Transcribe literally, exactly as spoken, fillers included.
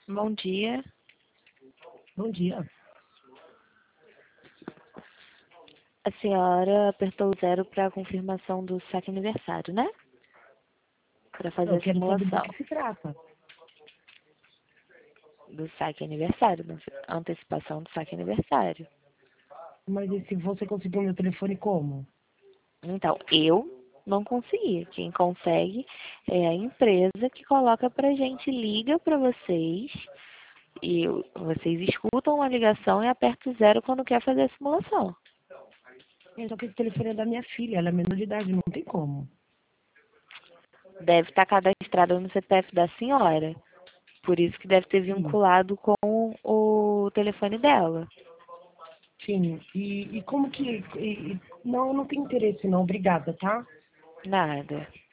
Bom dia. Bom dia. A senhora apertou o zero para a confirmação do saque aniversário, né? Para fazer Eu a quero saber do simulação que se trata. do saque aniversário, da antecipação do saque aniversário. Mas e se você conseguiu meu telefone como? Então, eu não consegui. Quem consegue é a empresa que coloca pra gente, liga para vocês e vocês escutam a ligação e apertam o zero quando quer fazer a simulação. É, só que esse telefone é da minha filha, ela é menor de idade, não tem como. Deve estar cadastrado no C P F da senhora. Por isso que deve ter Sim, vinculado com o telefone dela. sim. E, e como que... e- e- não, eu não tenho interesse não, obrigada, tá? Nada.